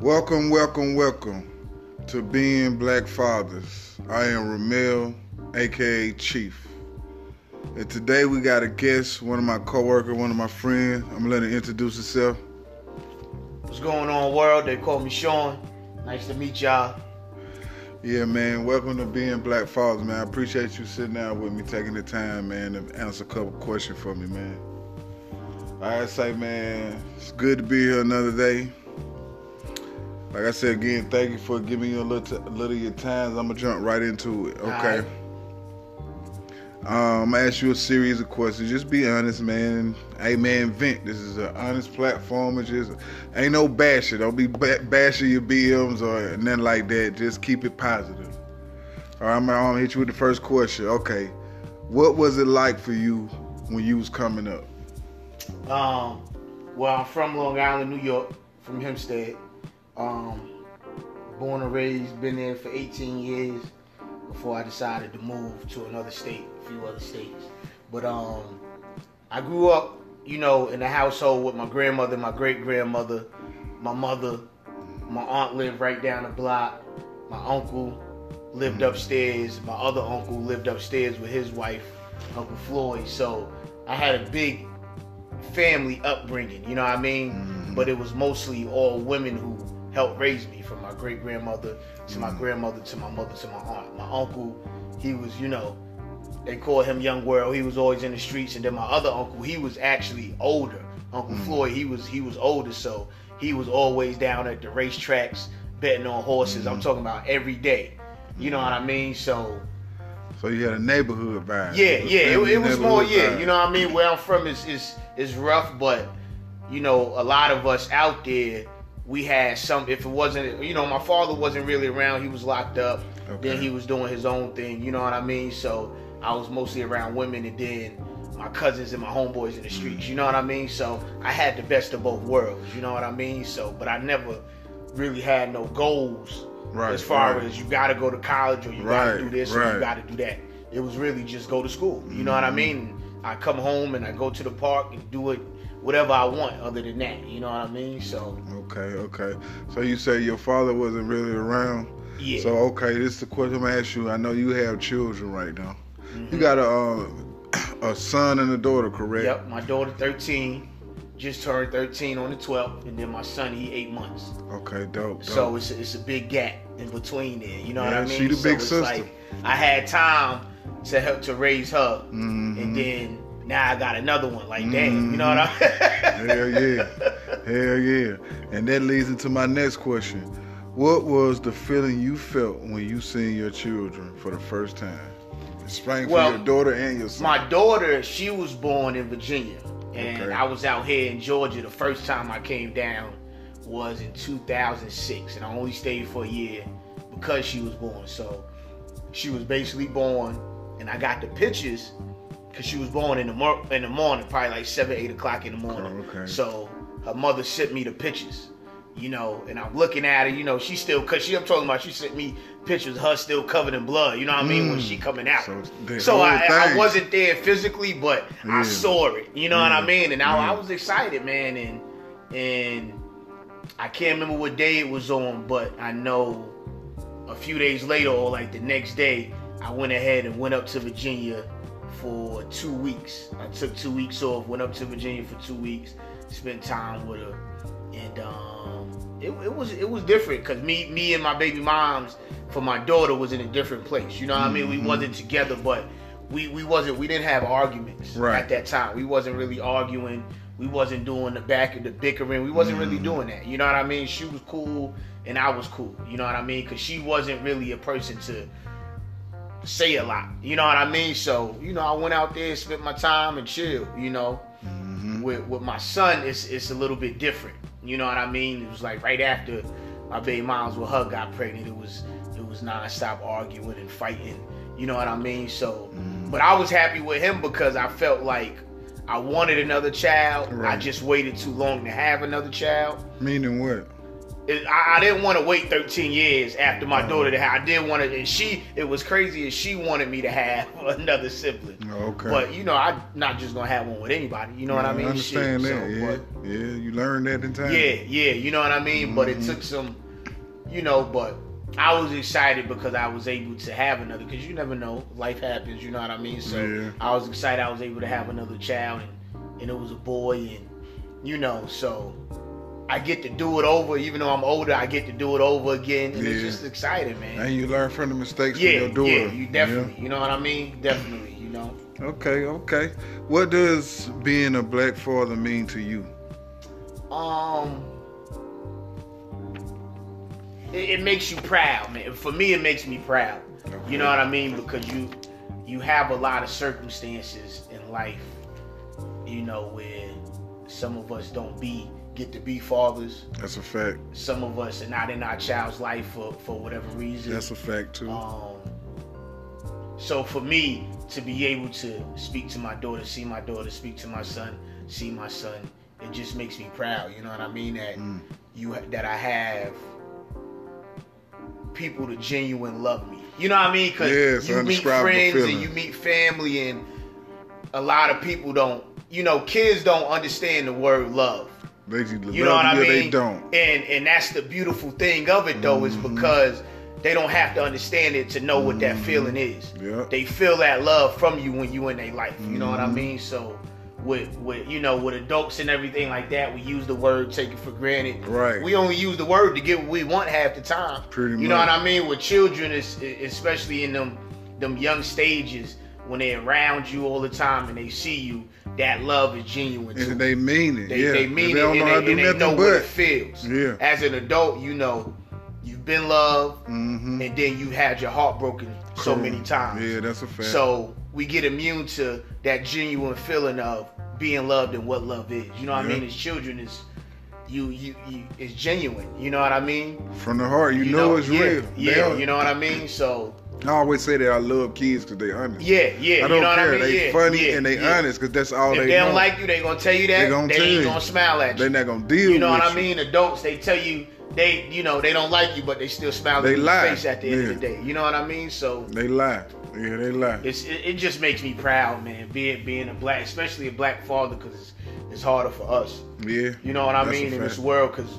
Welcome to Being Black Fathers. I am Ramel, aka Chief. And today we got a guest, one of my coworkers, one of my friends. I'm gonna let him introduce himself. What's going on, world? They call me Sean. Nice to meet y'all. Yeah, man. Welcome to Being Black Fathers, man. I appreciate you sitting down with me, taking the time, man, to answer a couple questions for me, man. I say, man, it's good to be here another day. Like I said again, thank you for giving me a little of your time. I'm gonna jump right into it. Okay. I'm gonna ask you a series of questions. Just be honest, man. Hey, man, vent. This is an honest platform. It just ain't no bashing. Don't be bashing your BMs or nothing like that. Just keep it positive. All right, I'm gonna hit you with the first question. Okay, what was it like for you when you was coming up? Well, I'm from Long Island, New York, from Hempstead. Born and raised, been there for 18 years before I decided to move to another state, a few other states. But I grew up, in the household with my grandmother, my great-grandmother, my mother. My aunt lived right down the block. My uncle lived upstairs. My other uncle lived upstairs with his wife, Uncle Floyd. So I had a big family upbringing, you know what I mean? Mm-hmm. But it was mostly all women who helped raise me, from my great-grandmother to my grandmother to my mother to my aunt. My uncle, he was, they call him Young World. He was always in the streets. And then my other uncle, he was actually older. Uncle Floyd, he was older, so he was always down at the racetracks betting on horses. I'm talking about every day. You know what I mean? So you had a neighborhood vibe. Yeah, it was more, vibe. You know what I mean? Where I'm from is rough, but a lot of us out there, we had some, if it wasn't, my father wasn't really around, he was locked up, then he was doing his own thing, you know what I mean? So I was mostly around women, and then my cousins and my homeboys in the streets, you know what I mean? So I had the best of both worlds, you know what I mean? So, but I never really had no goals as far as you gotta go to college or you gotta do this or you gotta do that. It was really just go to school, you know what I mean? I come home and I go to the park and do it, whatever I want other than that, you know what I mean? So Okay. So you say your father wasn't really around? Yeah. So this is the question I'm gonna ask you. I know you have children right now. Mm-hmm. You got a son and a daughter, correct? Yep, my daughter 13, just turned 13 on the 12th, and then my son, he 8 months. Okay, dope. So it's a big gap in between there, you know what I mean? She the big sister. Like I had time to help to raise her, and then now I got another one. Like, damn, you know what I mean? Hell yeah. And that leads into my next question. What was the feeling you felt when you seen your children for the first time? Explain for your daughter and your son. My daughter, she was born in Virginia, and I was out here in Georgia. The first time I came down was in 2006, and I only stayed for a year because she was born. So she was basically born, and I got the pictures because she was born in the morning, probably like 7, 8 o'clock in the morning. So her mother sent me the pictures, and I'm looking at her, she still, I'm talking about, she sent me pictures of her still covered in blood, you know what I mean, when she coming out. So I wasn't there physically, but I saw it, you know what I mean? And I was excited, man, and I can't remember what day it was on, but I know a few days later, or like the next day, I went ahead and went up to Virginia for 2 weeks. I took 2 weeks off, went up to Virginia for 2 weeks, spent time with her, and it was different because me and my baby moms for my daughter was in a different place. You know what I mean? We wasn't together, but we didn't have arguments at that time. We wasn't really arguing. We wasn't doing the bickering. We wasn't really doing that. You know what I mean? She was cool and I was cool. You know what I mean? Because she wasn't really a person to say a lot. You know what I mean? So, I went out there, spent my time and chilled, With my son, it's a little bit different. You know what I mean? It was like right after my baby moms with her got pregnant, it was nonstop arguing and fighting. You know what I mean? So, but I was happy with him because I felt like I wanted another child. I just waited too long to have another child. Meaning what? I didn't want to wait 13 years after my daughter to have. I didn't want to, and it was crazy, and she wanted me to have another sibling. Okay. But I'm not just gonna have one with anybody. You know what I mean? I understand that. Yeah, you learned that in time. Yeah, you know what I mean. But it took some, but I was excited because I was able to have another. Because you never know, life happens. You know what I mean? So I was excited. I was able to have another child, and it was a boy, and so. I get to do it over, even though I'm older. I get to do it over again, and it's just exciting, man. And you learn from the mistakes of your daughter. Yeah, you definitely. You know what I mean? Definitely. Okay. What does being a black father mean to you? It makes you proud, man. For me, it makes me proud. Okay. You know what I mean? Because you have a lot of circumstances in life, where some of us don't get to be fathers. That's a fact. Some of us are not in our child's life for whatever reason. That's a fact too. So for me to be able to speak to my daughter, see my daughter, speak to my son, see my son, it just makes me proud. You know what I mean? That I have people that genuine love me. You know what I mean? Because you meet friends and you meet family, and a lot of people don't. Kids don't understand the word love. They you know what I mean? They don't. And that's the beautiful thing of it, though, is because they don't have to understand it to know what that feeling is. Yeah. They feel that love from you when you in their life. You know what I mean? So with adults and everything like that, we use the word take it for granted. Right. We only use the word to get what we want half the time. Pretty much. You know what I mean? With children, especially in them young stages, when they're around you all the time and they see you, that love is genuine too. And they mean it. They mean they it, don't know how to do and nothing they know but what it feels. Yeah. As an adult, you've been loved, and then you had your heart broken so many times. Yeah, that's a fact. So we get immune to that genuine feeling of being loved and what love is. You know what I mean? As children, it's genuine. You know what I mean? From the heart, you know it's real. Yeah, you know what I mean? So I always say that I love kids because they honest. Yeah. I don't care. They funny and they honest because that's all if they they know. don't like you, they gonna tell you that. They ain't gonna smile at you. They're not gonna deal with you. You know what I mean? Adults, they tell you they don't like you, but they still smile in your face at the end of the day. You know what I mean? So they lie. Yeah, they lie. It just makes me proud, man. Being a black, especially a black father, because it's harder for us. Yeah. You know what I mean? In this world, because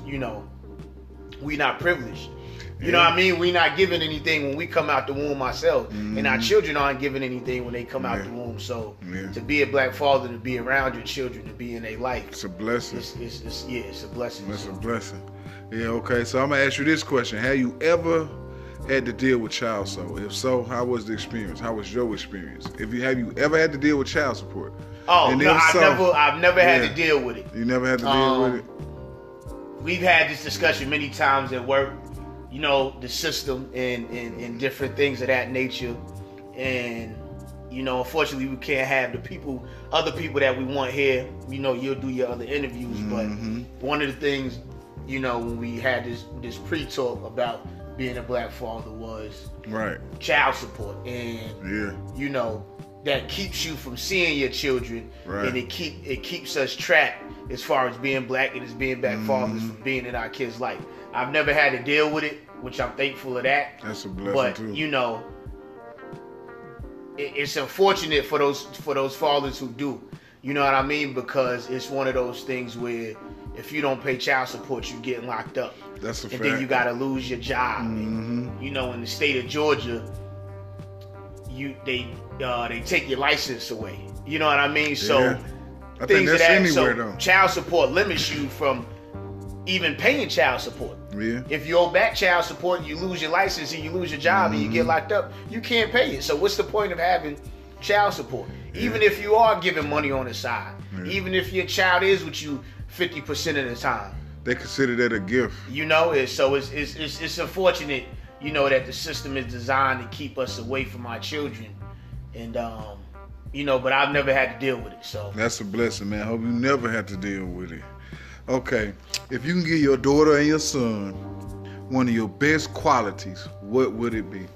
we not privileged. You know what I mean? We not given anything when we come out the womb ourselves. And our children aren't given anything when they come out the womb. So to be a black father, to be around your children, to be in their life, it's a blessing. It's a blessing. It's a blessing. Yeah, okay. So I'm going to ask you this question. Have you ever had to deal with child support? If so, how was the experience? How was your experience? Have you ever had to deal with child support? Oh, and no, I've never had to deal with it. You never had to deal with it? We've had this discussion many times at work. The system and different things of that nature. And, unfortunately we can't have other people that we want here. You'll do your other interviews. But one of the things, when we had this pre-talk about being a black father was child support. And, that keeps you from seeing your children. And it keeps us trapped as far as being black and as being black fathers from being in our kids' life. I've never had to deal with it, which I'm thankful of that. That's a blessing too. But it's unfortunate for those fathers who do. You know what I mean? Because it's one of those things where if you don't pay child support, you get locked up. That's a fact. And then you gotta lose your job. And, in the state of Georgia, they take your license away. You know what I mean? So I think that's anywhere though. Child support limits you from even paying child support. Yeah. If you owe back child support, you lose your license and you lose your job and you get locked up, you can't pay it. So what's the point of having child support? Even if you are giving money on the side, even if your child is with you 50% of the time, they consider that a gift. It's unfortunate, that the system is designed to keep us away from our children. And but I've never had to deal with it. So that's a blessing, man. I hope you never have to deal with it. Okay, if you can give your daughter and your son one of your best qualities, what would it be?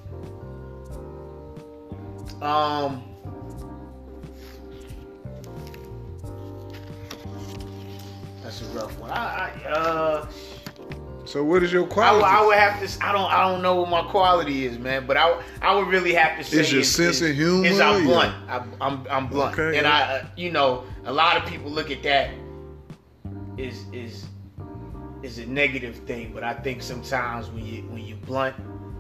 That's a rough one. So what is your quality? I would have to. I don't know what my quality is, man. But I would really have to say. It's your sense of humor. Is I'm blunt. I'm blunt. Okay, and I, a lot of people look at that is a negative thing. But I think sometimes when you blunt,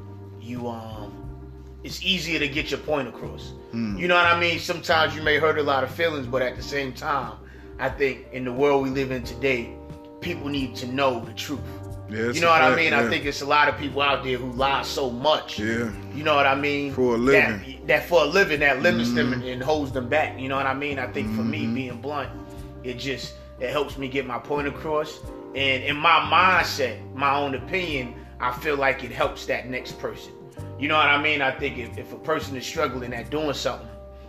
it's easier to get your point across. You know what I mean? Sometimes you may hurt a lot of feelings, but at the same time, I think in the world we live in today, people need to know the truth. Yeah, you know what I mean? Yeah. I think it's a lot of people out there who lie so much. Yeah. You know what I mean? For a living. That for a living, that limits them and holds them back. You know what I mean? I think for me, being blunt, it helps me get my point across. And in my mindset, my own opinion, I feel like it helps that next person. You know what I mean? I think if a person is struggling at doing something,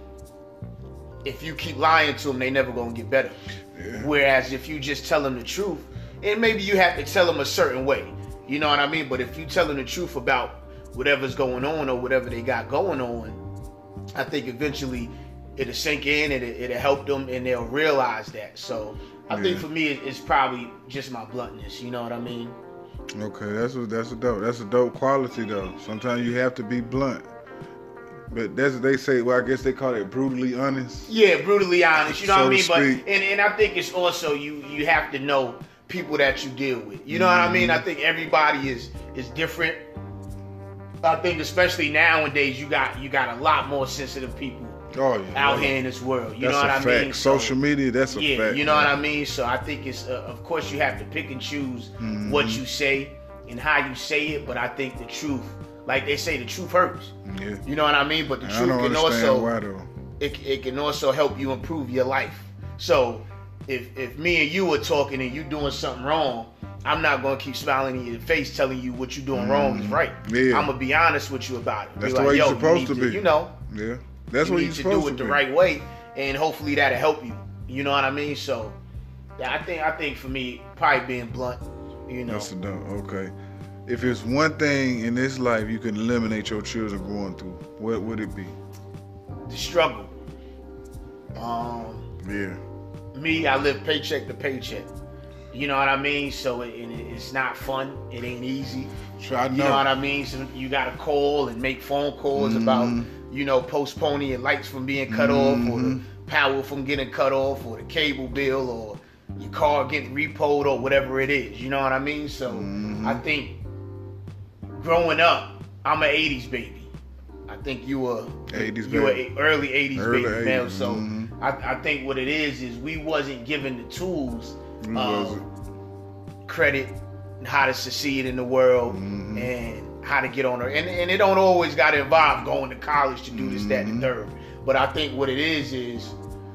if you keep lying to them, they never gonna get better. Yeah. Whereas if you just tell them the truth, and maybe you have to tell them a certain way, you know what I mean? But if you tell them the truth about whatever's going on or whatever they got going on, I think eventually it'll sink in, it'll help them, and they'll realize that. So I think for me, it's probably just my bluntness. You know what I mean? Okay, that's a dope quality though. Sometimes you have to be blunt. But that's what they say. Well, I guess they call it brutally honest. Yeah, brutally honest. You know what I mean? Speak. But and I think it's also you have to know people that you deal with. You know what I mean? I think everybody is different. I think especially nowadays you got a lot more sensitive people out here in this world. You know what I mean? Social media, that's a fact. Yeah, you know what I mean? So I think it's of course you have to pick and choose what you say and how you say it, but I think the truth, like they say, the truth hurts. Yeah. You know what I mean? But the truth can also it can also help you improve your life. So if me and you are talking and you doing something wrong, I'm not gonna keep smiling in your face telling you what you're doing wrong is right. Yeah. I'm gonna be honest with you about it. That's the way you're supposed to be. You know. Yeah. That's what you're supposed to do. You need to do it the right way, and hopefully that'll help you. You know what I mean? So, yeah, I think for me, probably being blunt. You know. That's enough. Okay. If it's one thing in this life you can eliminate your children going through, what would it be? The struggle. Yeah. Me, I live paycheck to paycheck. You know what I mean? So it's not fun. It ain't easy. Sure, I know. You know what I mean? So you got to call and make phone calls about, postponing your lights from being cut off, or the power from getting cut off, or the cable bill, or your car getting repoed, or whatever it is. You know what I mean? So I think growing up, I'm an 80s baby. I think you were 80s baby. Early 80s baby, 80s. Man. So I think what it is we wasn't given the tools of credit and how to succeed in the world and how to get on her. And it don't always got to involve going to college to do this, that, and the third. But I think what it is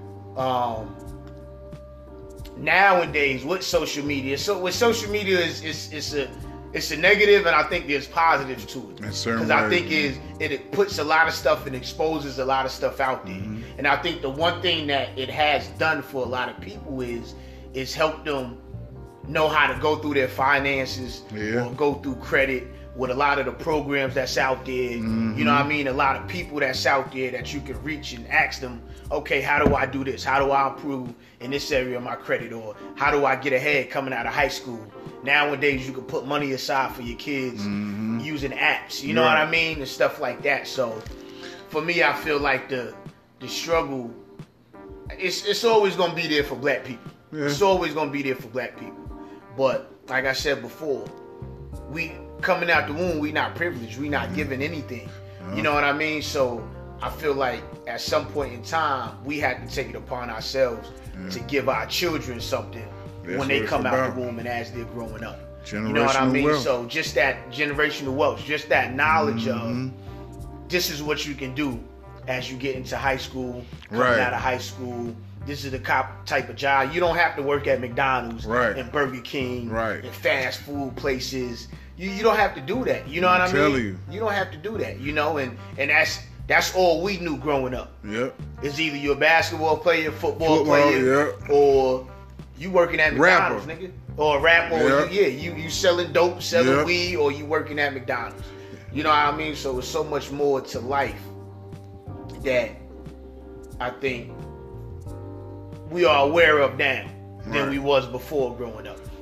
nowadays with social media. So with social media it's a negative, and I think there's positives to it. Because I think it puts a lot of stuff and exposes a lot of stuff out there. And I think the one thing that it has done for a lot of people is help them know how to go through their finances or go through credit with a lot of the programs that's out there. You know what I mean? A lot of people that's out there that you can reach and ask them, okay, how do I do this? How do I improve in this area of my credit? Or how do I get ahead coming out of high school? Nowadays, you can put money aside for your kids using apps. You know what I mean? And stuff like that. So, for me, I feel like the struggle, it's always going to be there for black people. Yeah. It's always going to be there for black people. But, like I said before, we coming out the womb, we not privileged. We not given anything. You know what I mean? So, I feel like at some point in time, we had to take it upon ourselves to give our children something when they come out the womb and as they're growing up. You know what I mean? Wealth. So just that generational wealth, just that knowledge of this is what you can do as you get into high school, coming out of high school. This is the type of job. You don't have to work at McDonald's and Burger King and fast food places. You don't have to do that. You know what I mean? You don't have to do that. You know, and that's all we knew growing up. Yep. It's either you're a basketball player, football player, or you working at McDonald's, nigga. Or a rapper, or you selling dope, selling weed, or you working at McDonald's. You know what I mean? So it's so much more to life that I think we are aware of now than we was before growing up.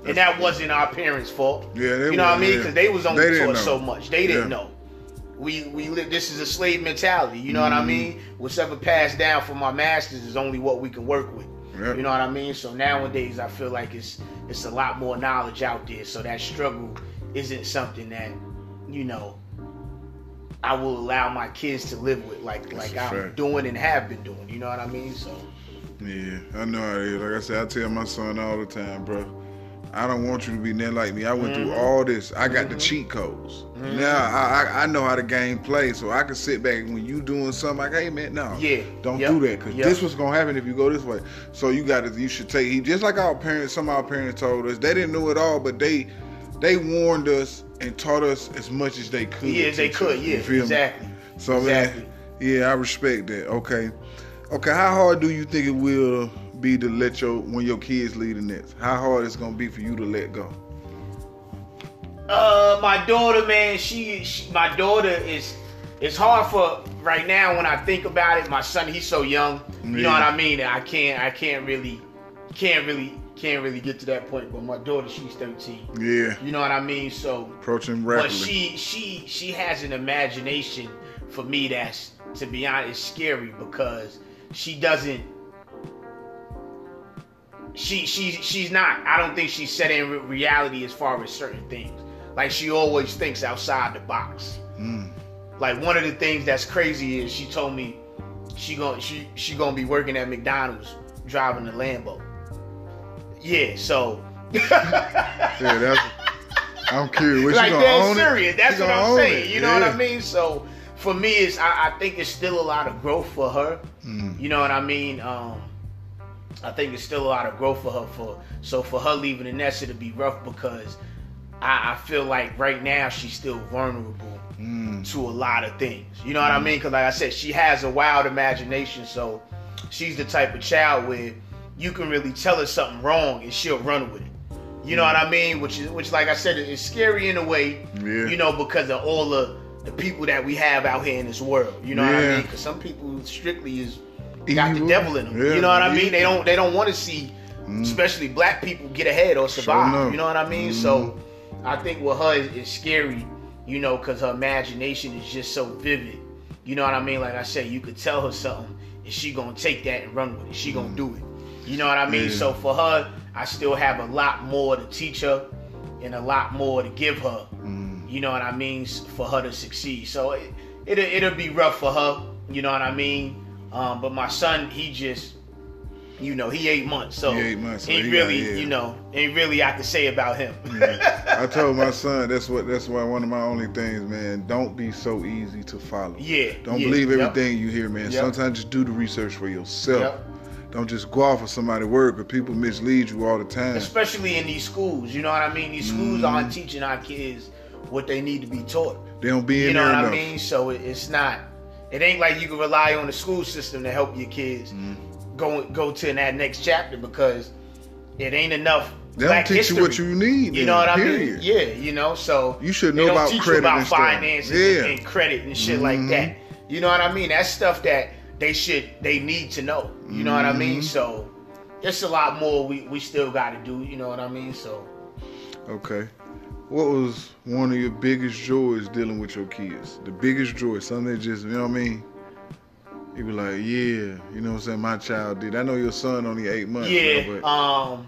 And that wasn't our parents' fault. Yeah, you know what I mean? Because they was only taught so much. They didn't know. We live. This is a slave mentality. You know what I mean? Whatever passed down from our masters is only what we can work with. Yep. You know what I mean? So nowadays, I feel like it's a lot more knowledge out there. So that struggle isn't something that, you know, I will allow my kids to live with, like I'm doing and have been doing. You know what I mean? So. Yeah, I know how it is. Like I said, I tell my son all the time, bro, I don't want you to be nothing like me. I went through all this. I got the cheat codes. Now I know how the game plays, so I can sit back and when you doing something like, hey man, no, don't do that, because this was gonna happen if you go this way. So you should take heed. Just like our parents, some of our parents told us, they didn't know it all, but they warned us and taught us as much as they could. Yeah, they could. Yeah, exactly. So man, I respect that. Okay, how hard do you think it will be to let when your kids lead the Nets? How hard it's gonna be for you to let go? My daughter, man, my daughter is. It's hard for right now when I think about it. My son, he's so young. You know what I mean? I can't really get to that point. But my daughter, she's 13. Yeah. You know what I mean? So approaching rapidly. But she has an imagination for me that's, to be honest, scary, because she doesn't. She's not. I don't think she's set in reality as far as certain things. Like, she always thinks outside the box. Like, one of the things that's crazy is she told me she gonna be working at McDonald's driving a Lambo. Yeah, so. I'm curious. What like, she gonna own serious. It? That's what I'm saying. You know what I mean? So for me, I think it's still a lot of growth for her. You know what I mean? I think it's still a lot of growth for her. So for her leaving the nest, it'll be rough, because I feel like right now she's still vulnerable to a lot of things. You know what I mean? Because like I said, she has a wild imagination. So she's the type of child where you can really tell her something wrong and she'll run with it. You know what I mean? Which like I said, is scary in a way. You know, because of all the people that we have out here in this world. You know what I mean? Because some people strictly got the devil in them. You know what I mean? They don't want to see, especially black people, get ahead or survive. You know what I mean? So I think with her is scary, you know, because her imagination is just so vivid. You know what I mean? Like I said, you could tell her something and she gonna take that and run with it. She gonna do it. You know what I mean? So for her, I still have a lot more to teach her and a lot more to give her. You know what I mean? For her to succeed. So it'll be rough for her. You know what I mean? But my son, he just, you know, he 8 months. So ain't really, you know, ain't really I can say about him. I told my son that's why one of my only things, man, don't be so easy to follow. Don't believe everything you hear, man. Sometimes just do the research for yourself. Don't just go off of somebody's word, because people mislead you all the time. Especially in these schools, you know what I mean? These schools aren't teaching our kids what they need to be taught. They don't be in there enough. You know what I mean? So it's not. It ain't like you can rely on the school system to help your kids go to that next chapter, because it ain't enough. They don't teach you what you need. You know what I mean? Yeah, you know. So you should know about credit, about finances and credit and shit like that. You know what I mean? That's stuff that they need to know. You know what I mean? So it's a lot more we still got to do. You know what I mean? So okay. What was one of your biggest joys dealing with your kids? The biggest joy, something that just, you know what I mean? You be like, yeah, you know what I'm saying, my child did. I know your son only 8 months. Yeah, you know,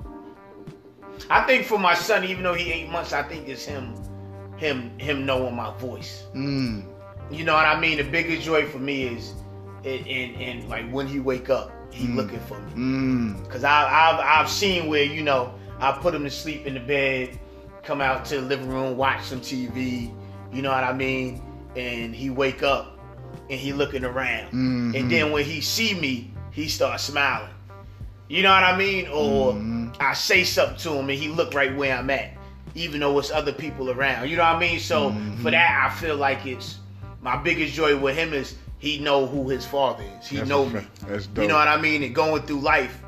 but I think for my son, even though he 8 months, I think it's him knowing my voice. You know what I mean? The biggest joy for me is and like when he wake up, he looking for me. Cause I've seen where, you know, I put him to sleep in the bed, come out to the living room, watch some TV, you know what I mean? And he wake up and he looking around. And then when he see me, he starts smiling. You know what I mean? Or I say something to him and he look right where I'm at, even though it's other people around. You know what I mean? So for that, I feel like it's my biggest joy with him is he know who his father is. He know me. That's dope. You know what I mean? And going through life,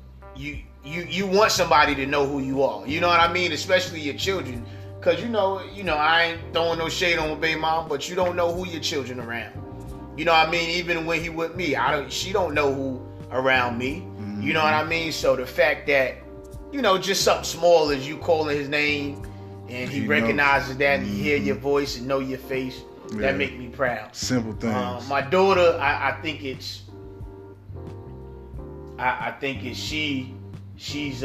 you want somebody to know who you are. You know what I mean? Especially your children. Because, you know, I ain't throwing no shade on my baby mom, but you don't know who your children around. You know what I mean? Even when he with me, she don't know who around me. You know what I mean? So the fact that just something small as you calling his name and he recognizes that and he hear your voice and know your face. Yeah. That make me proud. Simple things. My daughter, I think it's she's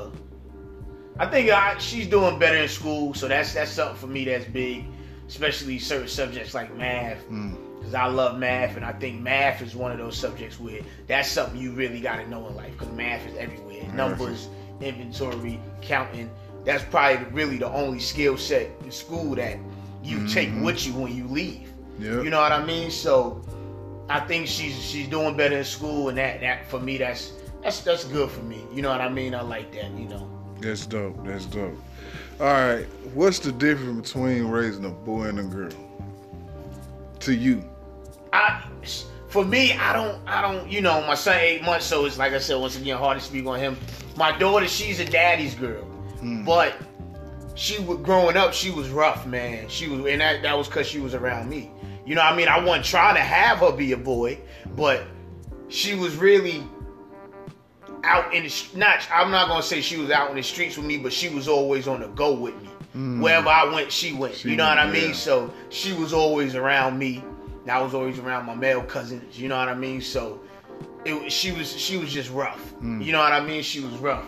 doing better in school, so that's something for me that's big, especially certain subjects like math, because I love math, and I think math is one of those subjects where that's something you really got to know in life, because math is everywhere. Numbers, inventory, counting. That's probably really the only skill set in school that you take with you when you leave. Yep. You know what I mean? So I think she's doing better in school, and that for me that's good for me. You know what I mean? I like that. That's dope. All right, what's the difference between raising a boy and a girl to you? For me, I don't. My son 8 months, so it's like I said once again, hard to speak on him. My daughter, she's a daddy's girl, but growing up, she was rough, man. She was, and that was because she was around me. You know what I mean? I wasn't trying to have her be a boy, but she was really out in the I'm not gonna say she was out in the streets with me, but she was always on the go with me. Wherever I went, she went. You know what I mean? So she was always around me, and I was always around my male cousins. You know what I mean? So she was just rough. You know what I mean? She was rough.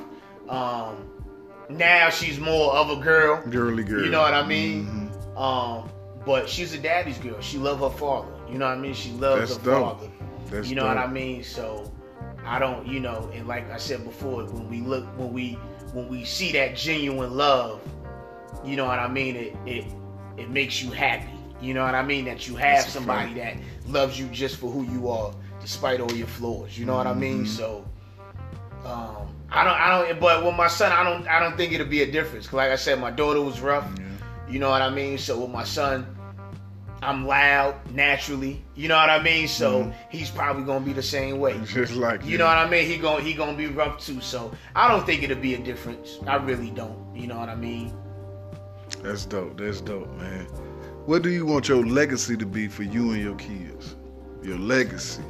Now she's more of a girly girl. You know what I mean? But she's a daddy's girl. She loves her father. You know what I mean? She loves her father. You know what I mean? So I don't, and like I said before, when we see that genuine love, you know what I mean? It makes you happy. You know what I mean? That you have somebody that loves you just for who you are, despite all your flaws. You know what I mean? So I don't. But with my son, I don't think it'll be a difference. 'Cause like I said, my daughter was rough. Yeah. You know what I mean? So with my son, I'm loud naturally. You know what I mean? So he's probably gonna be the same way. Just like you know what I mean? He gonna be rough too. So I don't think it'll be a difference. I really don't. You know what I mean? That's dope, man. What do you want your legacy to be for you and your kids? Your legacy.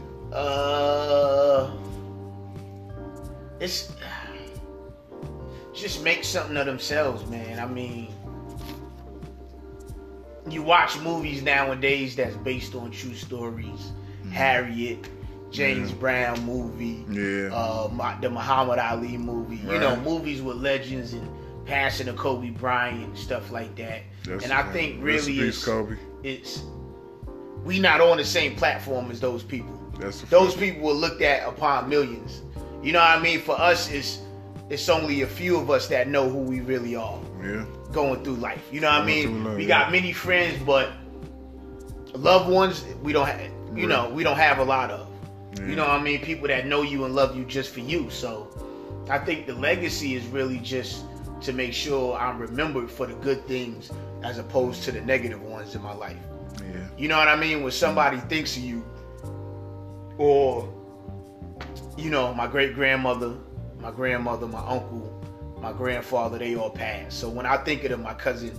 It's just make something of themselves, man. I mean, you watch movies nowadays that's based on true stories. Harriet, James Brown movie, the Muhammad Ali movie. Right. Movies with legends and passing of Kobe Bryant and stuff like that. And I think really it's we not on the same platform as those people. Those people were looked at upon millions. You know what I mean? For us, it's only a few of us that know who we really are. Yeah. Going through life. You know what I mean? We got many friends, but loved ones we don't have. We don't have a lot of. Yeah. You know what I mean? People that know you and love you just for you. So I think the legacy is really just to make sure I'm remembered for the good things as opposed to the negative ones in my life. Yeah. You know what I mean? When somebody thinks of you, or my great-grandmother, my grandmother, my uncle, my grandfather, they all passed. So when I think of them, my cousin,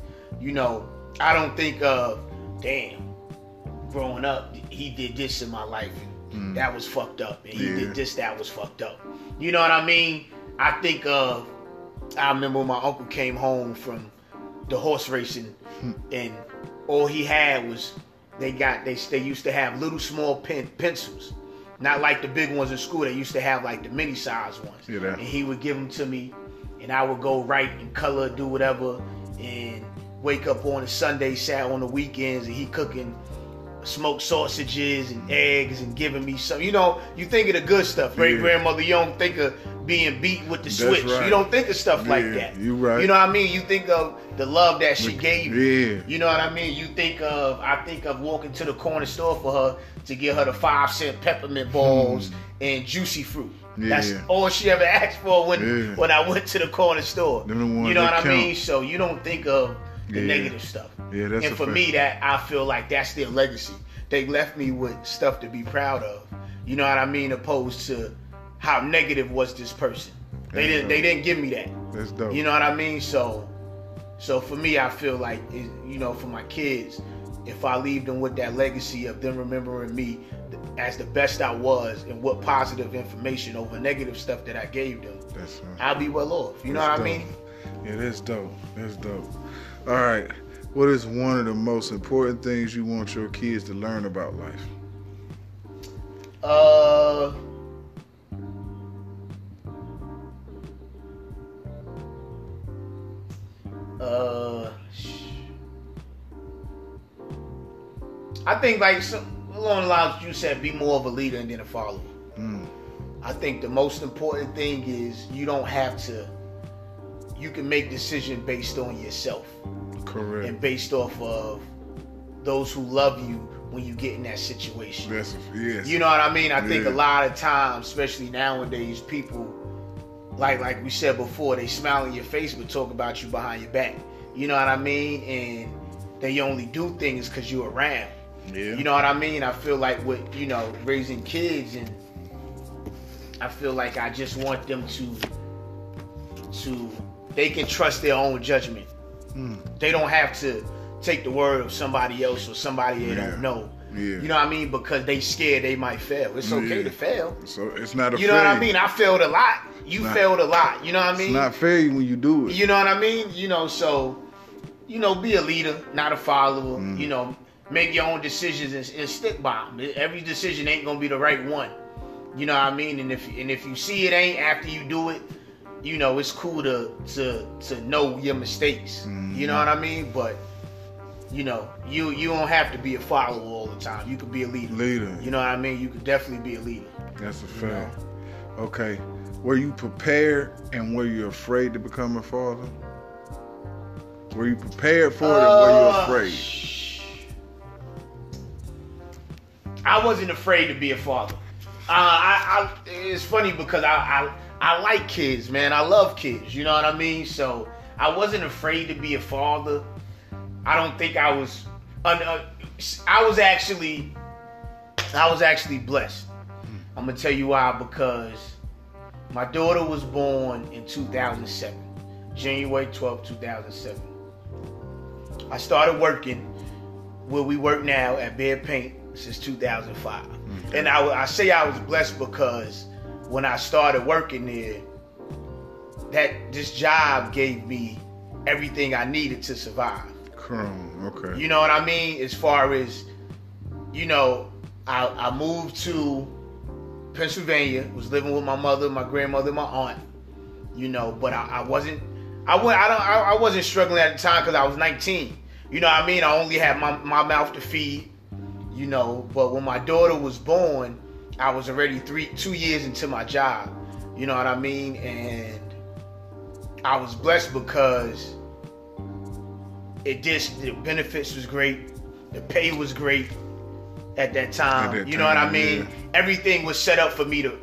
I don't think of, damn, growing up, he did this in my life, and that was fucked up, and he did this, that was fucked up. You know what I mean? I think of, I remember when my uncle came home from the horse racing, and all he had was, they used to have little small pencils. Not like the big ones in school. They used to have like the mini size ones. Yeah. And he would give them to me, and I would go write and color, do whatever, and wake up on a Sunday, sat on the weekends, and he cooking smoked sausages and eggs and giving me some. You think of the good stuff. Great-grandmother, you don't think of being beat with the switch. Right. You don't think of stuff like that. You right. You know what I mean? You think of the love that she gave you. Yeah. You know what I mean? I think of walking to the corner store for her to get her the 5-cent peppermint balls and juicy fruit. Yeah. That's all she ever asked for when I went to the corner store. You know what I mean? So you don't think of the negative stuff. Yeah, that's and for me, that I feel like that's their legacy. They left me with stuff to be proud of. You know what I mean? Opposed to how negative was this person. They didn't give me that. That's dope. You know what I mean? So for me, I feel like for my kids, if I leave them with that legacy of them remembering me as the best I was, and what positive information over negative stuff that I gave them, I'll be well off. You know what I mean? Yeah, that's dope. That's dope. All right. What is one of the most important things you want your kids to learn about life? I think like along the lines you said, be more of a leader and then a follower. I think the most important thing is you can make decisions based on yourself. Correct. And based off of those who love you when you get in that situation. Yes. You know what I mean? I think a lot of times, especially nowadays, people, like we said before, they smile in your face but talk about you behind your back. You know what I mean? And they only do things because you're around. Yeah. You know what I mean? I feel like with, raising kids, and I feel like I just want them to they can trust their own judgment. They don't have to take the word of somebody else or somebody they don't know. Yeah. You know what I mean? Because they scared they might fail. It's okay to fail. So it's not a You know what I mean? I failed a lot. You failed a lot. You know what I mean? It's not fair when you do it. You know what I mean? So, be a leader, not a follower. Make your own decisions and stick by them. Every decision ain't gonna be the right one. You know what I mean? And if you see it ain't after you do it, it's cool to know your mistakes. You know what I mean? But you don't have to be a follower all the time. You could be a leader. You know what I mean? You could definitely be a leader. That's a fact. Okay. Were you prepared and were you afraid to become a father? Were you prepared for it or were you afraid? I wasn't afraid to be a father. It's funny because I like kids, man. I love kids. You know what I mean? So I wasn't afraid to be a father. I don't think I was. I was actually blessed. I'm gonna tell you why. Because my daughter was born in 2007, January 12, 2007. I started working where we work now at Bear Paint since 2005. And I say I was blessed because when I started working there, this job gave me everything I needed to survive. Okay. You know what I mean? As far as, I moved to Pennsylvania, was living with my mother, my grandmother, my aunt, but I wasn't struggling at the time because I was 19. You know what I mean? I only had my mouth to feed. But when my daughter was born, I was already 2 years into my job. You know what I mean? And I was blessed because the benefits was great, the pay was great at that time. You know what I mean? Yeah. Everything was set up for me to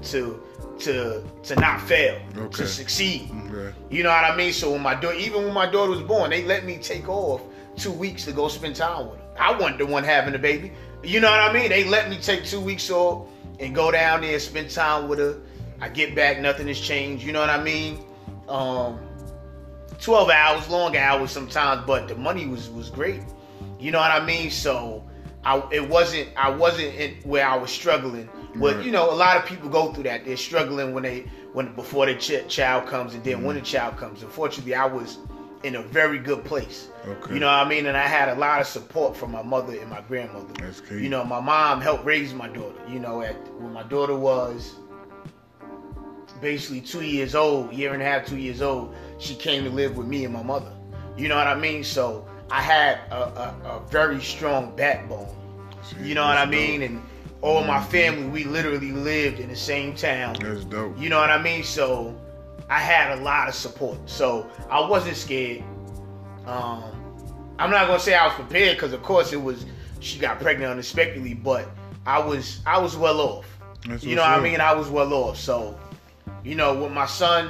not fail, to succeed. Okay. You know what I mean? So even when my daughter was born, they let me take off 2 weeks to go spend time with her. I wasn't the one having the baby. You know what I mean? They let me take 2 weeks off and go down there and spend time with her. I get back, nothing has changed. You know what I mean? 12 hours, long hours sometimes, but the money was great. You know what I mean? So I wasn't where I was struggling. But a lot of people go through that. They're struggling before the child comes, and then when the child comes. Unfortunately, I was in a very good place. Okay. You know what I mean? And I had a lot of support from my mother and my grandmother. That's key. My mom helped raise my daughter. When my daughter was basically 2 years old, year and a half, 2 years old, she came to live with me and my mother. You know what I mean? So I had a very strong backbone. You know what I mean? And all my family, we literally lived in the same town. That's dope. You know what I mean? So I had a lot of support. So I wasn't scared. I'm not gonna say I was prepared because of course she got pregnant unexpectedly, but I was well off. You know what I mean? I was well off. So, with my son,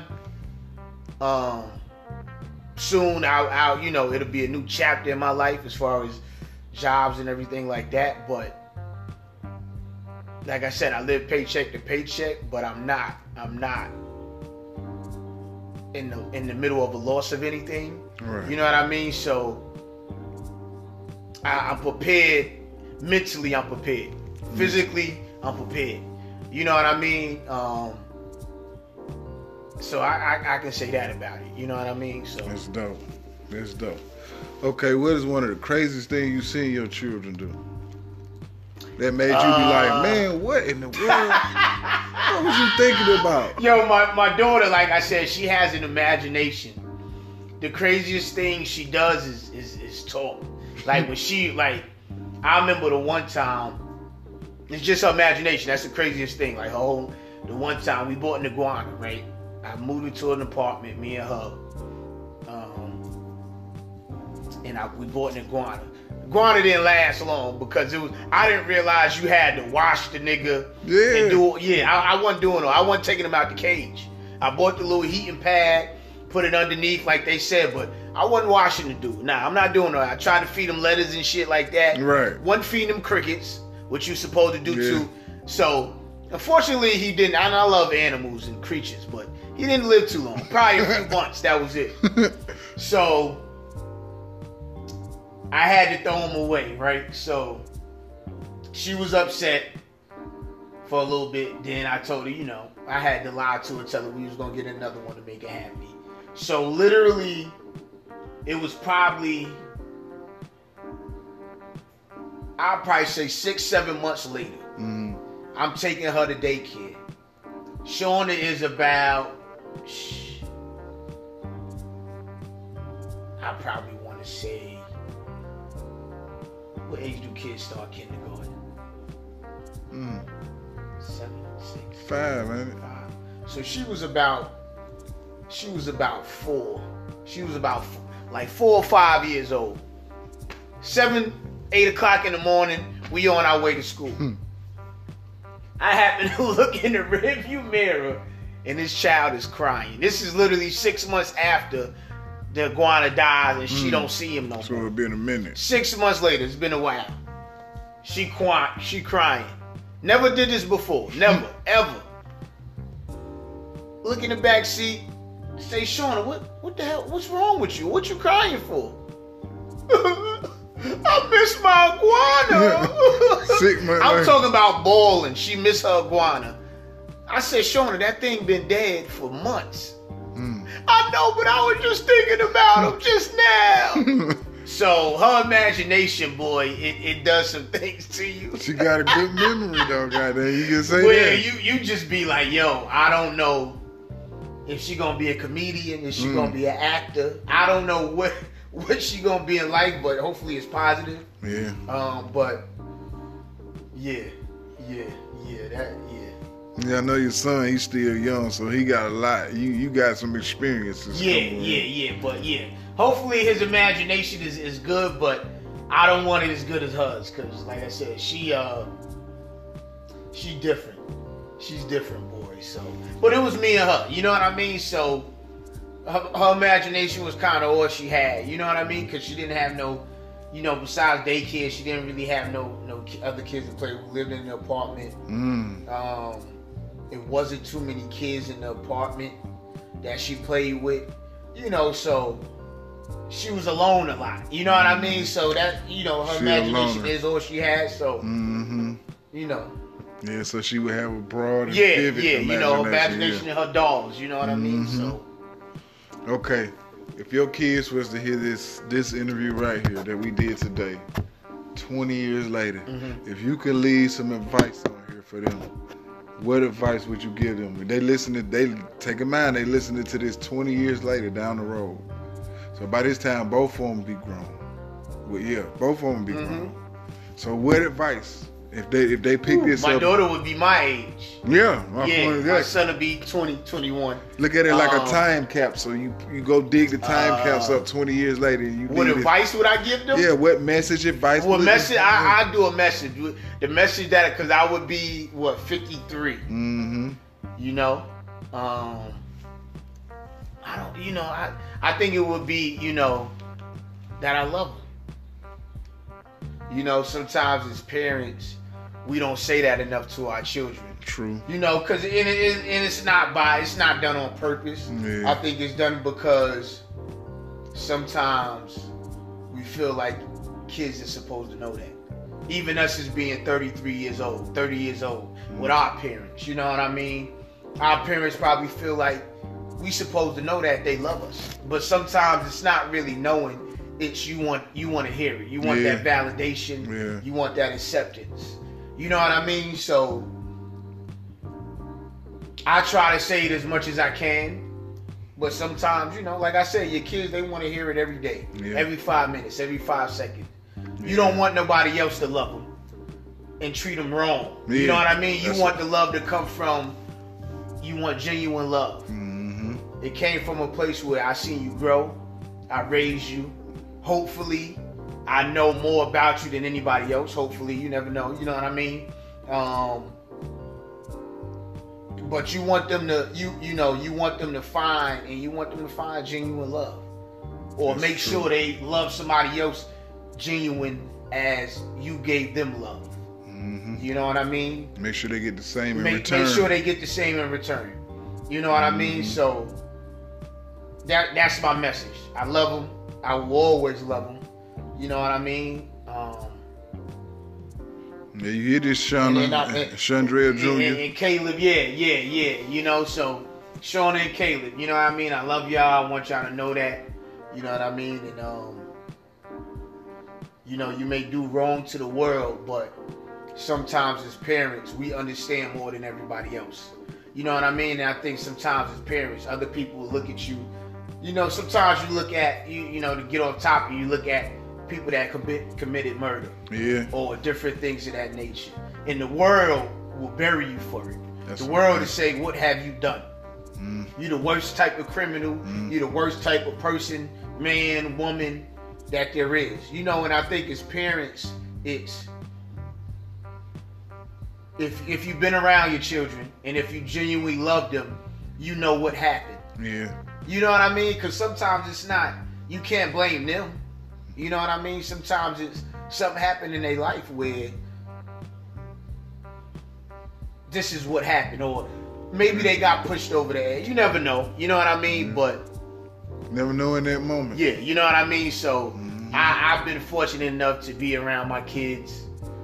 soon I'll it'll be a new chapter in my life as far as jobs and everything like that. But like I said, I live paycheck to paycheck, but I'm not in the middle of a loss of anything. Right. You know what I mean? So I'm prepared mentally. I'm prepared. Physically, I'm prepared. You know what I mean? So I can say that about it. You know what I mean? So that's dope. That's dope. Okay, what is one of the craziest things you've seen your children do? That made you be like, man, what in the world? What was you thinking about? Yo, my daughter, like I said, she has an imagination. The craziest thing she does is talk. Like when she, like, I remember the one time, it's just her imagination. That's the craziest thing. Like, the one time we bought an iguana, right? I moved into an apartment, me and her. We bought an iguana. Iguana didn't last long because I didn't realize you had to wash the nigga. Yeah. I wasn't doing it. I wasn't taking him out the cage. I bought the little heating pad, put it underneath like they said, but I wasn't washing the dude. Nah, I'm not doing that. I tried to feed him lettuce and shit like that. Right. Wasn't feeding him crickets, which you supposed to do too. So, unfortunately, he didn't. I love animals and creatures, but he didn't live too long. Probably a few months. That was it. So, I had to throw him away, right? So, she was upset for a little bit. Then I told her, I had to lie to her, tell her we was going to get another one to make her happy. So, literally, it was probably, I'll probably say 6-7 months later. I'm taking her to daycare. Shauna is about, I probably want to say, what age do kids start kindergarten? 7, 6, 5, man. 5. So she was about 4. She was about like 4 or 5 years old. 7, 8 o'clock in the morning, we on our way to school. I happen to look in the rearview mirror and this child is crying. This is literally 6 months after the iguana dies and she don't see him no more. So it'll be in a minute. 6 months later, it's been a while. She crying. Never did this before. Never, ever. Look in the back seat. Say, Shauna, what the hell? What's wrong with you? What you crying for? I miss my iguana. 6 months I'm later. talking about bawling. She missed her iguana. I said, Shauna, that thing been dead for months. I know, but I was just thinking about him just now. So her imagination, boy, it does some things to you. She got a good memory, though, goddamn. You can say Well, that. you just be like, yo, I don't know if she gonna be a comedian, if she gonna be an actor. I don't know what she gonna be in life, but hopefully it's positive. Yeah. But yeah. Yeah, I know your son, he's still young, so he got a lot. You got some experiences. But hopefully his imagination is good, but I don't want it as good as hers, because like I said, she different. She's different, boy. So, but it was me and her, you know what I mean? So her imagination was kind of all she had, you know what I mean? Because she didn't have no, besides daycare, she didn't really have no other kids to play with. Lived in the apartment. It wasn't too many kids in the apartment that she played with, so she was alone a lot. You know what I mean? So that, her imagination is all she had. So, Yeah, so she would have a broad and vivid imagination. Her imagination and her dolls. You know what I mean? So, okay, if your kids was to hear this interview right here that we did today, 20 years later, if you could leave some advice on here for them, what advice would you give them? If they take in mind, they listening to this 20 years later down the road. So by this time, both of them be grown. Well, yeah, both of them be grown. So what advice? If they pick this up. My daughter would be my age. Yeah. My son would be 20, 21. Look at it like a time capsule. You go dig the time capsule up 20 years later. And what advice would I give them? Yeah, what advice? What message? I do a message. The message that, because I would be, 53. I think it would be, that I love them. Sometimes as parents, we don't say that enough to our children. True. Because it's not done on purpose. Yeah. I think it's done because sometimes we feel like kids are supposed to know that. Even us as being 33 years old, 30 years old, with our parents, you know what I mean? Our parents probably feel like we supposed to know that they love us. But sometimes it's not really knowing. It's you want to hear it. You want that validation. Yeah. You want that acceptance. You know what I mean? So I try to say it as much as I can. But sometimes, you know, like I said, your kids, they want to hear it every day. Yeah. Every 5 minutes, every 5 seconds. Yeah. You don't want nobody else to love them and treat them wrong. Yeah. You know what I mean? You want the love to come from, you want genuine love. Mm-hmm. It came from a place where I seen you grow. I raised you. Hopefully, I know more about you than anybody else. Hopefully, you never know. You know what I mean? But you want them to, you want them to find genuine love, or That's make true. sure they love somebody else genuine as you gave them love. Mm-hmm. You know what I mean? Make sure they get the same in return. Make sure they get the same in return. You know what I mean? So that's my message. I love them. I will always love them. You know what I mean? Yeah, you hear this, Chandrea Jr. And Caleb, yeah. You know, so Shauna and Caleb, you know what I mean? I love y'all. I want y'all to know that. You know what I mean? And you know, you may do wrong to the world, but sometimes as parents, we understand more than everybody else. You know what I mean? And I think sometimes as parents, other people will look at you. You know, sometimes you look at, you know, to get on top of you, look at people that committed murder. Yeah. Or different things of that nature. And the world will bury you for it. That's the world right. will say, what have you done? You're the worst type of criminal. You're the worst type of person, man, woman that there is. You know, and I think as parents, it's if you've been around your children and if you genuinely love them, you know what happened. Yeah. You know what I mean? Because sometimes it's not, you can't blame them. You know what I mean? Sometimes it's something happened in their life where this is what happened, or maybe they got pushed over the edge. You never know. You know what I mean? But never know in that moment. yeah, you know what I mean? So I've been fortunate enough to be around my kids.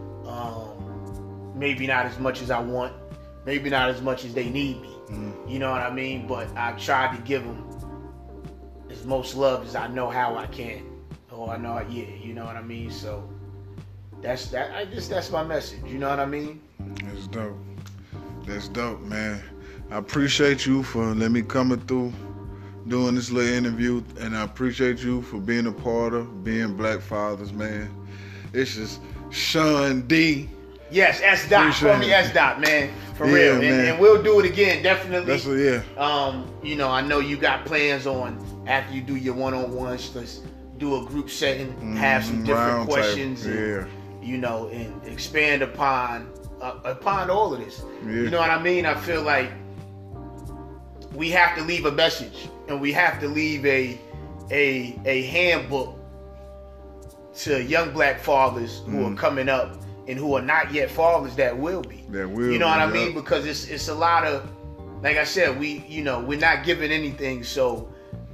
Maybe not as much as I want. Maybe not as much as they need me. You know what I mean? But I tried to give them as much love as I know how I can. Or I know, you know what I mean? So that's that. I guess that's my message. You know what I mean? That's dope. That's dope, man. I appreciate you for letting me come through doing this little interview, and I appreciate you for being a part of being Black Fathers, man. It's just Sean D. Yes, S. Dot. Call me S. Dot, man. For real. And we'll do it again, definitely. That's what, yeah. You know, I know you got plans on after you do your one-on-ones. Let's do a group setting, have some different questions, and, you know, and expand upon all of this. Yeah. You know what I mean? I feel like we have to leave a message, and we have to leave a handbook to young Black fathers who are coming up and who are not yet fathers that will be. You know what I mean? Because it's a lot of, like I said, we're not giving anything, so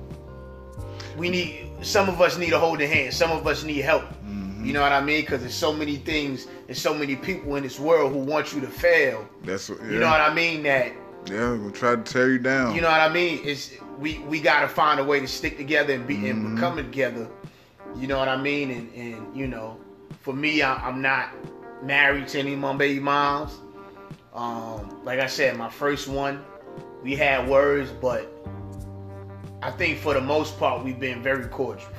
some of us need a holding hand. Some of us need help. You know what I mean? Because there's so many things and so many people in this world who want you to fail. You know what I mean? That we'll try to tear you down. You know what I mean? It's we got to find a way to stick together and and become together. You know what I mean? And you know, for me, I'm not married to any of my baby moms. Like I said, my first one, we had words, but I think for the most part, we've been very cordial.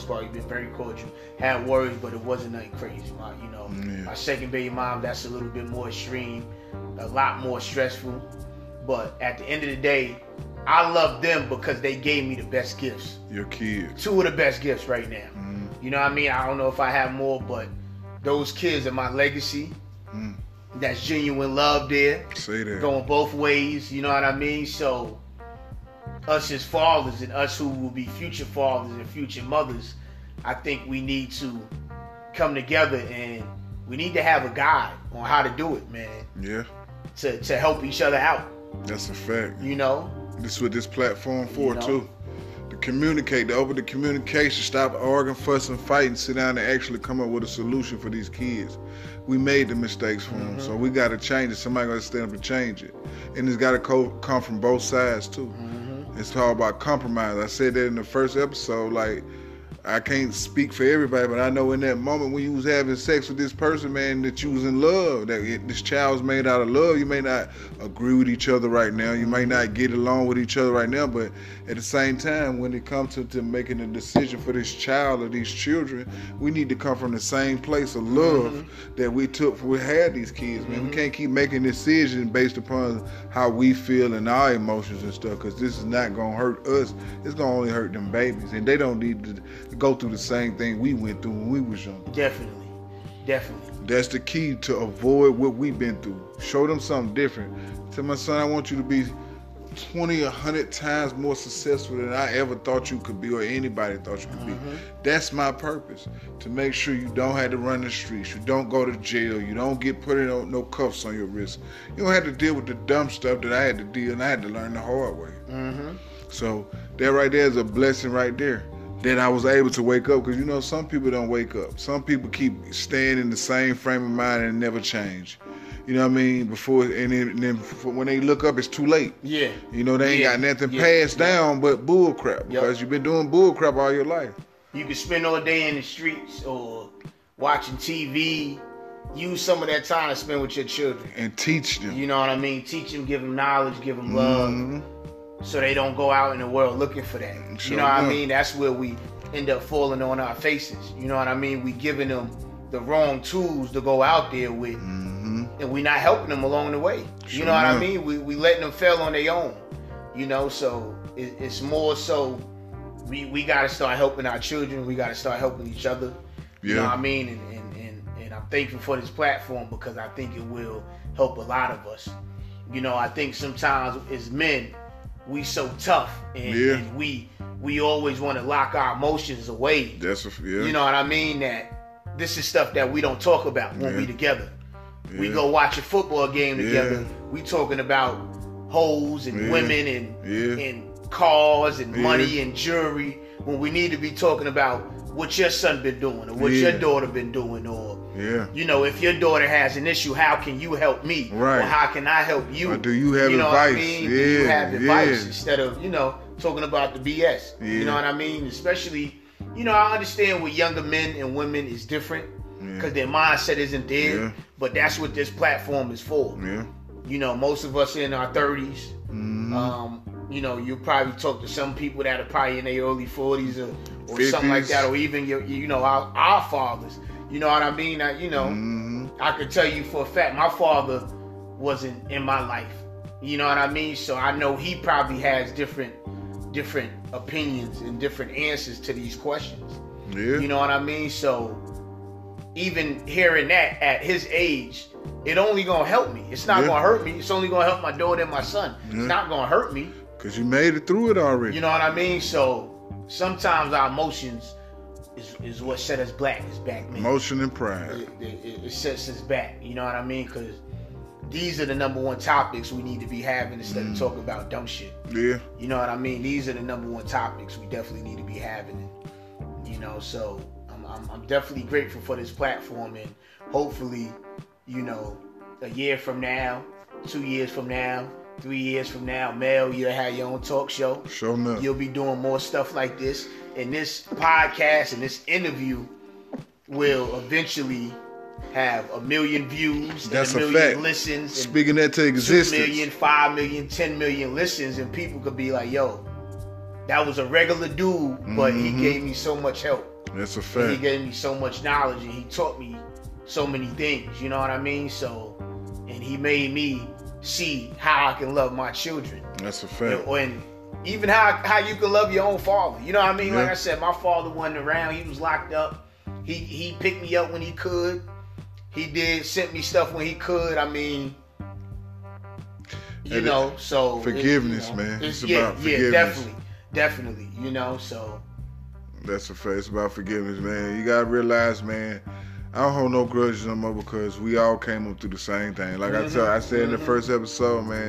Had words, but it wasn't nothing crazy. My second baby mom, that's a little bit more extreme, a lot more stressful. But at the end of the day, I love them because they gave me the best gifts. Your kids. 2 of the best gifts right now. You know what I mean? I don't know if I have more, but those kids are my legacy. That's genuine love there. Say that. Going both ways, you know what I mean? So us as fathers and us who will be future fathers and future mothers, I think we need to come together and we need to have a guide on how to do it, man. Yeah. To help each other out. That's a fact. You know? This is what this platform for, too. To communicate, to open the communication, stop arguing, fussing, fighting, sit down and actually come up with a solution for these kids. We made the mistakes for them, so we got to change it. Somebody got to stand up and change it. And it's got to come from both sides, too. It's all about compromise. I said that in the first episode, like, I can't speak for everybody, but I know in that moment when you was having sex with this person, man, that you was in love, that this child was made out of love. You may not agree with each other right now. You may not get along with each other right now, but at the same time, when it comes to making a decision for this child or these children, we need to come from the same place of love that we took when we had these kids, man. We can't keep making decisions based upon how we feel and our emotions and stuff, because this is not going to hurt us. It's going to only hurt them babies, and they don't need to go through the same thing we went through when we was young. Definitely. That's the key to avoid what we've been through. Show them something different. Tell my son, I want you to be 20, 100 times more successful than I ever thought you could be, or anybody thought you could be. That's my purpose, to make sure you don't have to run the streets, you don't go to jail, you don't get put in no cuffs on your wrist. You don't have to deal with the dumb stuff that I had to deal, and I had to learn the hard way. So that right there is a blessing right there, that I was able to wake up, because you know some people don't wake up. Some people keep staying in the same frame of mind and never change. You know what I mean? Before and then when they look up, it's too late. Yeah. You know, they ain't got nothing passed down but bull crap, because you've been doing bull crap all your life. You can spend all day in the streets or watching TV. Use some of that time to spend with your children and teach them. You know what I mean? Teach them, give them knowledge, give them love, so they don't go out in the world looking for that. Sure, you know what I mean? That's where we end up falling on our faces. You know what I mean? We giving them the wrong tools to go out there with, and we not helping them along the way. Sure, you know what I mean? We letting them fail on their own. You know, so it's more so we got to start helping our children. We got to start helping each other. You know what I mean? And I'm thankful for this platform, because I think it will help a lot of us. You know, I think sometimes as men, we so tough and we always want to lock our emotions away. You know what I mean? That this is stuff that we don't talk about when we together. We go watch a football game together. We talking about hoes and women and cars and money and jewelry, when we need to be talking about what your son been doing, or what your daughter been doing, or you know, if your daughter has an issue, how can you help me? Right. Or how can I help you? Or do you have know advice? What I mean? Do you have advice instead of, you know, talking about the BS? You know what I mean? Especially, you know, I understand with younger men and women is different, because their mindset isn't there. But that's what this platform is for. You know, most of us in our 30s. You know, you probably talk to some people that are probably in their early 40s or something like that, or even our fathers. You know what I mean? You know, I could tell you for a fact, my father wasn't in my life. You know what I mean? So I know he probably has different opinions and different answers to these questions. You know what I mean? So even hearing that at his age, it only gonna help me. It's not gonna hurt me. It's only gonna help my daughter and my son. It's not gonna hurt me. Because you made it through it already. You know what I mean? So sometimes our emotions is what set us back. Man. Emotion and pride. It sets us back. You know what I mean? Because these are the number one topics we need to be having instead of talking about dumb shit. You know what I mean? These are the number one topics we definitely need to be having. You know, so I'm definitely grateful for this platform, and hopefully, you know, a year from now, 2 years from now, 3 years from now, Mel, you'll have your own talk show. Sure enough. You'll be doing more stuff like this. And this podcast and this interview will eventually have 1 million views. That's and 1 a million fact. Listens. Speaking that to existence. 2 million, 5 million, 10 million listens. And people could be like, yo, that was a regular dude, but he gave me so much help. That's a fact. And he gave me so much knowledge, and he taught me so many things. You know what I mean? So, and he made me see how I can love my children. That's a fact. And even how you can love your own father. You know what I mean? Like I said, my father wasn't around. He was locked up. He picked me up when he could. He sent me stuff when he could. I mean, you know, so forgiveness, man. It's about forgiveness. Definitely. You know, so that's a fact. It's about forgiveness, man. You gotta realize, man, I don't hold no grudges no more, because we all came up through the same thing. Like I said in the first episode, man,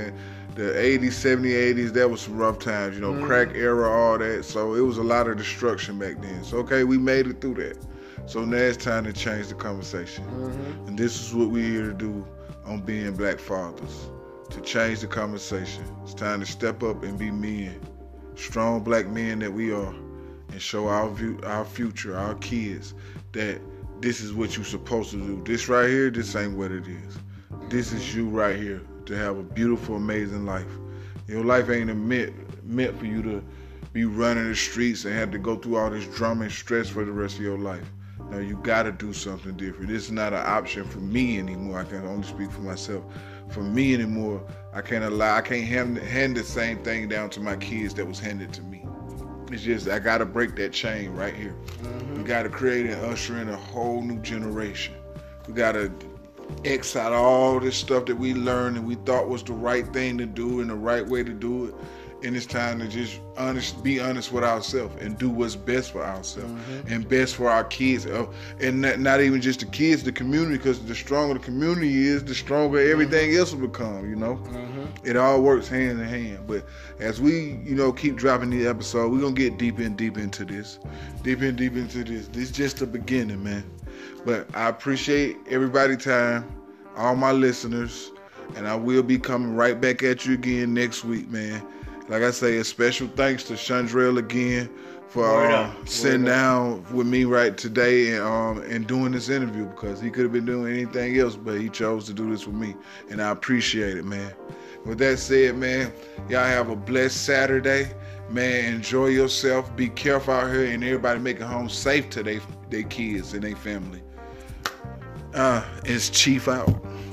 the 80s, 70s, 80s, that was some rough times, you know, crack era, all that. So it was a lot of destruction back then. So, okay, we made it through that. So now it's time to change the conversation. And this is what we're here to do on Being Black Fathers, to change the conversation. It's time to step up and be men, strong black men that we are, and show our future, our kids, that this is what you're supposed to do. This right here, this ain't what it is. This is you right here to have a beautiful, amazing life. Your life ain't meant for you to be running the streets and have to go through all this drama and stress for the rest of your life. No, you gotta do something different. This is not an option for me anymore. I can only speak for myself. For me anymore, I can't hand the same thing down to my kids that was handed to me. It's just, I gotta break that chain right here. We gotta create and usher in a whole new generation. We gotta X out all this stuff that we learned and we thought was the right thing to do and the right way to do it. And it's time to just be honest with ourselves and do what's best for ourselves and best for our kids. And not even just the kids, the community, because the stronger the community is, the stronger everything else will become, you know? It all works hand in hand. But as we, you know, keep dropping the episode, we're going to get deep into this. Deep into this. This is just the beginning, man. But I appreciate everybody's time, all my listeners, and I will be coming right back at you again next week, man. Like I say, a special thanks to Chandrell again for sitting down with me right today and doing this interview, because he could have been doing anything else, but he chose to do this with me, and I appreciate it, man. With that said, man, y'all have a blessed Saturday. Man, enjoy yourself. Be careful out here, and everybody make it home safe to their kids and their family. It's Chief out.